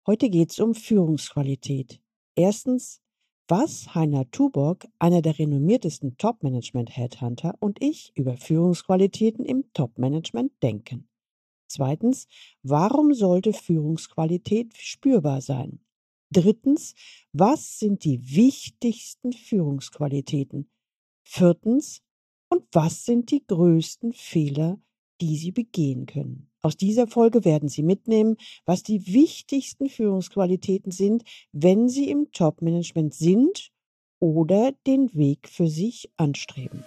Heute geht es um Führungsqualität. Erstens, was Heiner Tuborg, einer der renommiertesten Top-Management-Headhunter, und ich über Führungsqualitäten im Top-Management denken. Zweitens, warum sollte Führungsqualität spürbar sein? Drittens, was sind die wichtigsten Führungsqualitäten? Viertens, und was sind die größten Fehler, die Sie begehen können? Aus dieser Folge werden Sie mitnehmen, was die wichtigsten Führungsqualitäten sind, wenn Sie im Top-Management sind oder den Weg für sich anstreben.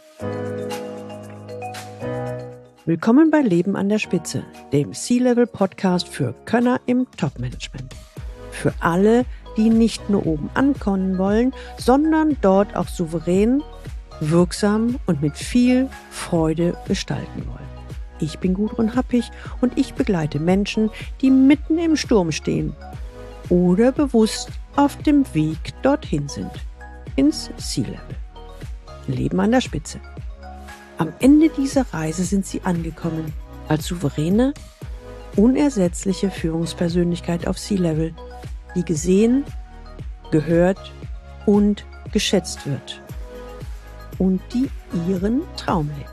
Willkommen bei Leben an der Spitze, dem C-Level-Podcast für Könner im Top-Management. Für alle, die nicht nur oben ankommen wollen, sondern dort auch souverän, wirksam und mit viel Freude gestalten wollen. Ich bin Gudrun Happig und ich begleite Menschen, die mitten im Sturm stehen oder bewusst auf dem Weg dorthin sind, ins C-Level. Leben an der Spitze. Am Ende dieser Reise sind sie angekommen, als souveräne, unersetzliche Führungspersönlichkeit auf C-Level, die gesehen, gehört und geschätzt wird und die ihren Traum lebt.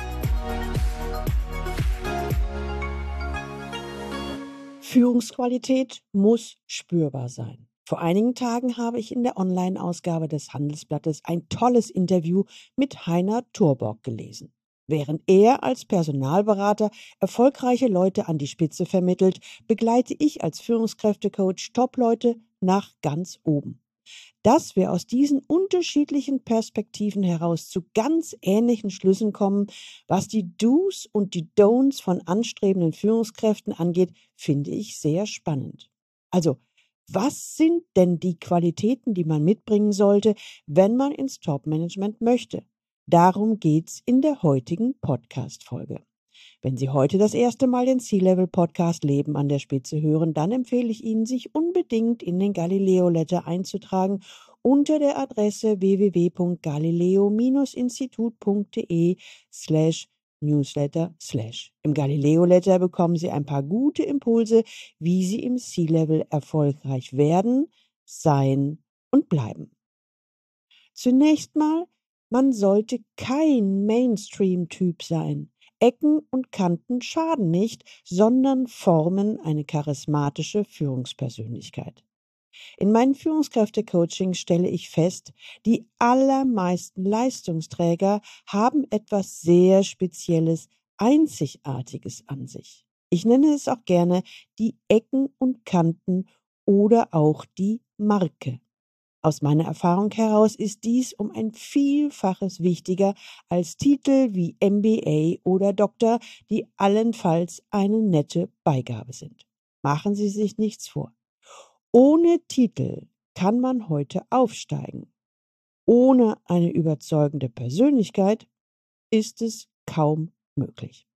Führungsqualität muss spürbar sein. Vor einigen Tagen habe ich in der Online-Ausgabe des Handelsblattes ein tolles Interview mit Heiner Tuborg gelesen. Während er als Personalberater erfolgreiche Leute an die Spitze vermittelt, begleite ich als Führungskräftecoach Top-Leute nach ganz oben. Dass wir aus diesen unterschiedlichen Perspektiven heraus zu ganz ähnlichen Schlüssen kommen, was die Do's und die Don'ts von anstrebenden Führungskräften angeht, finde ich sehr spannend. Also, was sind denn die Qualitäten, die man mitbringen sollte, wenn man ins Top-Management möchte? Darum geht's in der heutigen Podcast-Folge. Wenn Sie heute das erste Mal den C-Level-Podcast Leben an der Spitze hören, dann empfehle ich Ihnen, sich unbedingt in den Galileo Letter einzutragen unter der Adresse www.galileo-institut.de/newsletter/. Im Galileo Letter bekommen Sie ein paar gute Impulse, wie Sie im C-Level erfolgreich werden, sein und bleiben. Zunächst mal, man sollte kein Mainstream-Typ sein. Ecken und Kanten schaden nicht, sondern formen eine charismatische Führungspersönlichkeit. In meinen Führungskräfte-Coachings stelle ich fest, die allermeisten Leistungsträger haben etwas sehr Spezielles, Einzigartiges an sich. Ich nenne es auch gerne die Ecken und Kanten oder auch die Marke. Aus meiner Erfahrung heraus ist dies um ein Vielfaches wichtiger als Titel wie MBA oder Doktor, die allenfalls eine nette Beigabe sind. Machen Sie sich nichts vor. Ohne Titel kann man heute aufsteigen. Ohne eine überzeugende Persönlichkeit ist es kaum möglich.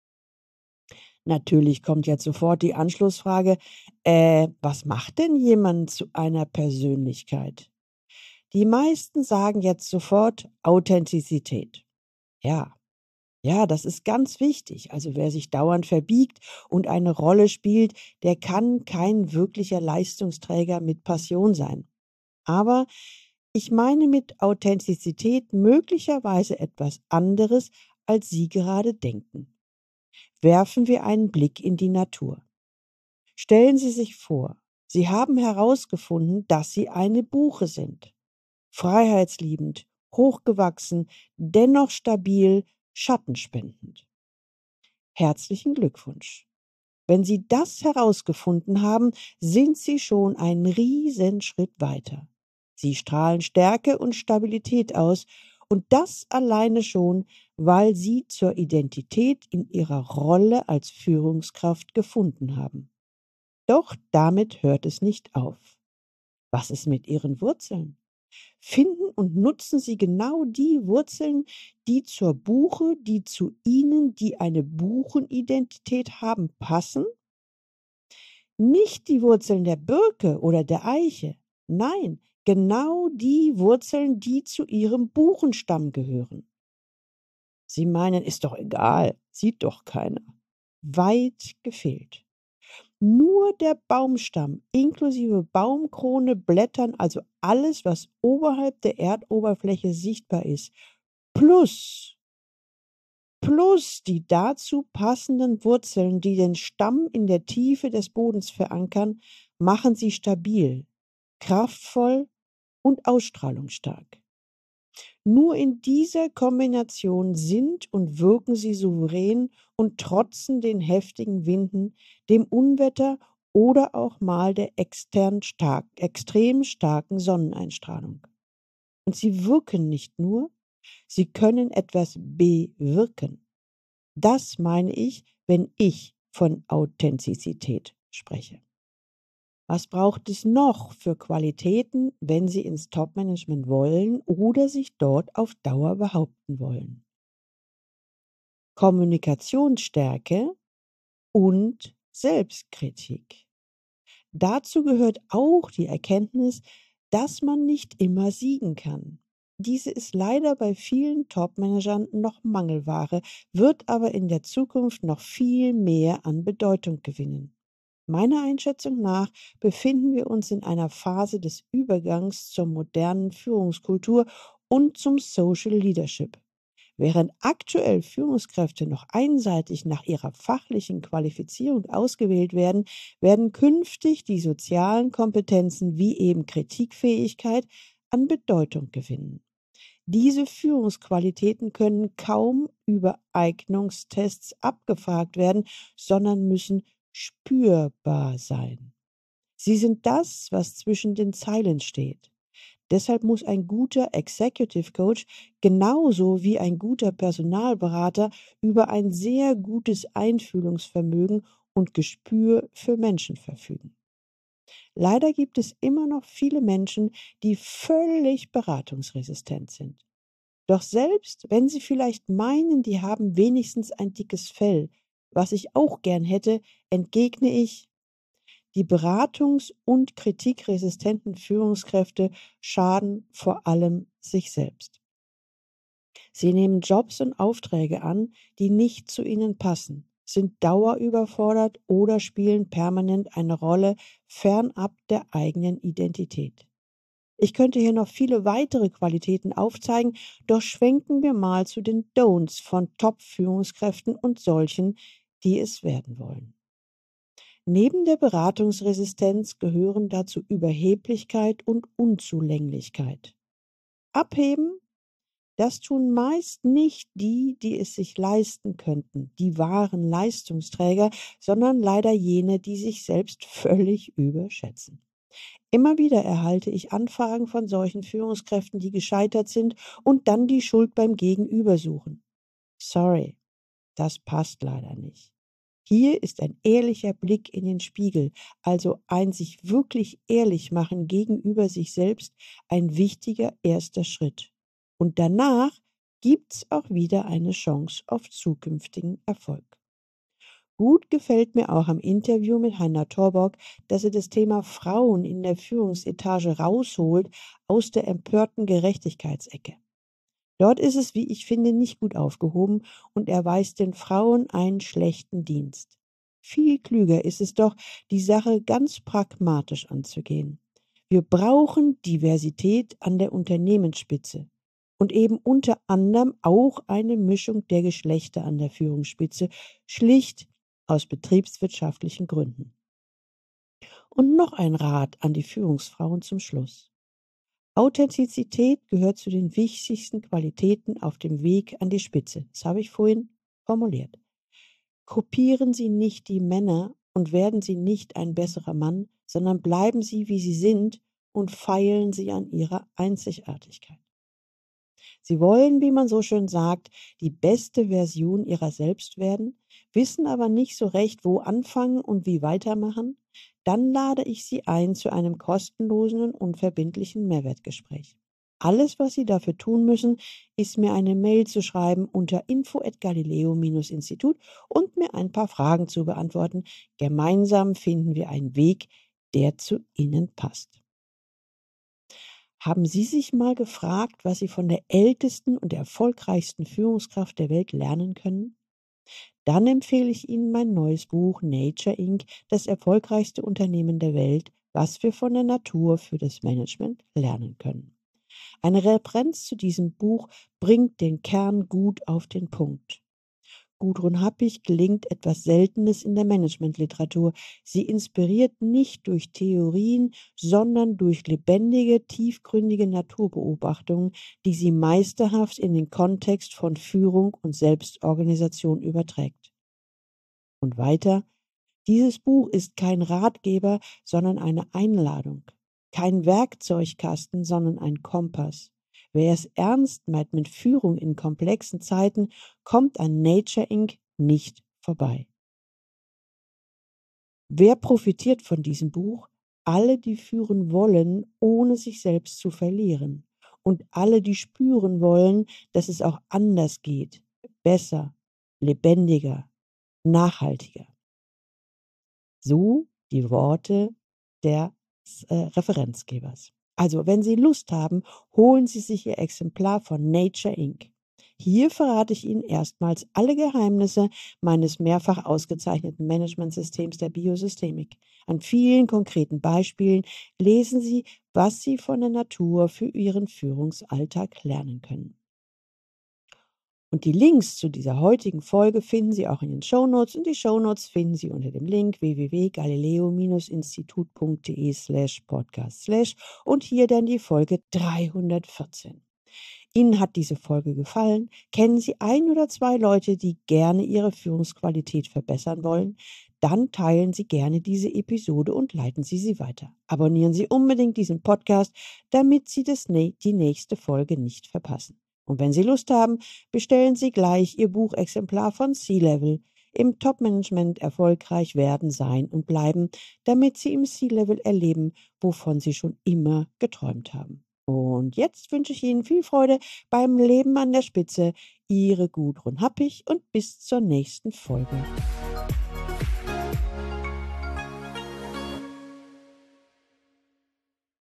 Natürlich kommt jetzt sofort die Anschlussfrage, was macht denn jemand zu einer Persönlichkeit? Die meisten sagen jetzt sofort Authentizität. Ja, ja, das ist ganz wichtig. Also wer sich dauernd verbiegt und eine Rolle spielt, der kann kein wirklicher Leistungsträger mit Passion sein. Aber ich meine mit Authentizität möglicherweise etwas anderes, als Sie gerade denken. Werfen wir einen Blick in die Natur. Stellen Sie sich vor, Sie haben herausgefunden, dass Sie eine Buche sind. Freiheitsliebend, hochgewachsen, dennoch stabil, schattenspendend. Herzlichen Glückwunsch. Wenn Sie das herausgefunden haben, sind Sie schon einen Riesenschritt weiter. Sie strahlen Stärke und Stabilität aus und das alleine schon, weil Sie zur Identität in Ihrer Rolle als Führungskraft gefunden haben. Doch damit hört es nicht auf. Was ist mit Ihren Wurzeln? Finden und nutzen Sie genau die Wurzeln, die zur Buche, die zu Ihnen, die eine Buchenidentität haben, passen? Nicht die Wurzeln der Birke oder der Eiche. Nein, genau die Wurzeln, die zu Ihrem Buchenstamm gehören. Sie meinen, ist doch egal, sieht doch keiner. Weit gefehlt. Nur der Baumstamm inklusive Baumkrone, Blättern, also alles, was oberhalb der Erdoberfläche sichtbar ist, plus die dazu passenden Wurzeln, die den Stamm in der Tiefe des Bodens verankern, machen sie stabil, kraftvoll und ausstrahlungsstark. Nur in dieser Kombination sind und wirken sie souverän und trotzen den heftigen Winden, dem Unwetter oder auch mal der extrem starken Sonneneinstrahlung. Und sie wirken nicht nur, sie können etwas bewirken. Das meine ich, wenn ich von Authentizität spreche. Was braucht es noch für Qualitäten, wenn Sie ins Top-Management wollen oder sich dort auf Dauer behaupten wollen? Kommunikationsstärke und Selbstkritik. Dazu gehört auch die Erkenntnis, dass man nicht immer siegen kann. Diese ist leider bei vielen Top-Managern noch Mangelware, wird aber in der Zukunft noch viel mehr an Bedeutung gewinnen. Meiner Einschätzung nach befinden wir uns in einer Phase des Übergangs zur modernen Führungskultur und zum Social Leadership. Während aktuell Führungskräfte noch einseitig nach ihrer fachlichen Qualifizierung ausgewählt werden, werden künftig die sozialen Kompetenzen wie eben Kritikfähigkeit an Bedeutung gewinnen. Diese Führungsqualitäten können kaum über Eignungstests abgefragt werden, sondern müssen spürbar sein. Sie sind das, was zwischen den Zeilen steht. Deshalb muss ein guter Executive Coach genauso wie ein guter Personalberater über ein sehr gutes Einfühlungsvermögen und Gespür für Menschen verfügen. Leider gibt es immer noch viele Menschen, die völlig beratungsresistent sind. Doch selbst wenn sie vielleicht meinen, die haben wenigstens ein dickes Fell, was ich auch gern hätte, entgegne ich, die beratungs- und kritikresistenten Führungskräfte schaden vor allem sich selbst. Sie nehmen Jobs und Aufträge an, die nicht zu ihnen passen, sind dauerüberfordert oder spielen permanent eine Rolle fernab der eigenen Identität. Ich könnte hier noch viele weitere Qualitäten aufzeigen, doch schwenken wir mal zu den Don'ts von Top-Führungskräften und solchen, die es werden wollen. Neben der Beratungsresistenz gehören dazu Überheblichkeit und Unzulänglichkeit. Abheben, das tun meist nicht die, die es sich leisten könnten, die wahren Leistungsträger, sondern leider jene, die sich selbst völlig überschätzen. Immer wieder erhalte ich Anfragen von solchen Führungskräften, die gescheitert sind und dann die Schuld beim Gegenüber suchen. Sorry, das passt leider nicht. Hier ist ein ehrlicher Blick in den Spiegel, also ein sich wirklich ehrlich machen gegenüber sich selbst, ein wichtiger erster Schritt. Und danach gibt's auch wieder eine Chance auf zukünftigen Erfolg. Gut gefällt mir auch am Interview mit Heiner Torborg, dass er das Thema Frauen in der Führungsetage rausholt aus der empörten Gerechtigkeitsecke. Dort ist es, wie ich finde, nicht gut aufgehoben und erweist den Frauen einen schlechten Dienst. Viel klüger ist es doch, die Sache ganz pragmatisch anzugehen. Wir brauchen Diversität an der Unternehmensspitze und eben unter anderem auch eine Mischung der Geschlechter an der Führungsspitze, schlicht aus betriebswirtschaftlichen Gründen. Und noch ein Rat an die Führungsfrauen zum Schluss. Authentizität gehört zu den wichtigsten Qualitäten auf dem Weg an die Spitze. Das habe ich vorhin formuliert. Kopieren Sie nicht die Männer und werden Sie nicht ein besserer Mann, sondern bleiben Sie, wie Sie sind und feilen Sie an Ihrer Einzigartigkeit. Sie wollen, wie man so schön sagt, die beste Version ihrer selbst werden, wissen aber nicht so recht, wo anfangen und wie weitermachen? Dann lade ich Sie ein zu einem kostenlosen und unverbindlichen Mehrwertgespräch. Alles, was Sie dafür tun müssen, ist mir eine Mail zu schreiben unter info@galileo-institut und mir ein paar Fragen zu beantworten. Gemeinsam finden wir einen Weg, der zu Ihnen passt. Haben Sie sich mal gefragt, was Sie von der ältesten und erfolgreichsten Führungskraft der Welt lernen können? dann empfehle ich Ihnen mein neues Buch Nature Inc., das erfolgreichste Unternehmen der Welt, was wir von der Natur für das Management lernen können. Eine Referenz zu diesem Buch bringt den Kern gut auf den Punkt. Gudrun Happig gelingt etwas Seltenes in der Managementliteratur. Sie inspiriert nicht durch Theorien, sondern durch lebendige, tiefgründige Naturbeobachtungen, die sie meisterhaft in den Kontext von Führung und Selbstorganisation überträgt. Und weiter: Dieses Buch ist kein Ratgeber, sondern eine Einladung. Kein Werkzeugkasten, sondern ein Kompass. Wer es ernst meint mit Führung in komplexen Zeiten, kommt an Nature Inc. nicht vorbei. Wer profitiert von diesem Buch? Alle, die führen wollen, ohne sich selbst zu verlieren. Und alle, die spüren wollen, dass es auch anders geht. Besser, lebendiger, nachhaltiger. So die Worte des Referenzgebers. Also, wenn Sie Lust haben, holen Sie sich Ihr Exemplar von Nature Inc. Hier verrate ich Ihnen erstmals alle Geheimnisse meines mehrfach ausgezeichneten Managementsystems der Biosystemik. An vielen konkreten Beispielen lesen Sie, was Sie von der Natur für Ihren Führungsalltag lernen können. Und die Links zu dieser heutigen Folge finden Sie auch in den Shownotes, und die Shownotes finden Sie unter dem Link www.galileo-institut.de/podcast/ und hier dann die Folge 314. Ihnen hat diese Folge gefallen? Kennen Sie ein oder zwei Leute, die gerne ihre Führungsqualität verbessern wollen? Dann teilen Sie gerne diese Episode und leiten Sie sie weiter. Abonnieren Sie unbedingt diesen Podcast, damit Sie die nächste Folge nicht verpassen. Und wenn Sie Lust haben, bestellen Sie gleich Ihr Buchexemplar von C-Level. Im Top-Management erfolgreich werden, sein und bleiben, damit Sie im C-Level erleben, wovon Sie schon immer geträumt haben. Und jetzt wünsche ich Ihnen viel Freude beim Leben an der Spitze. Ihre Gudrun Happig und bis zur nächsten Folge.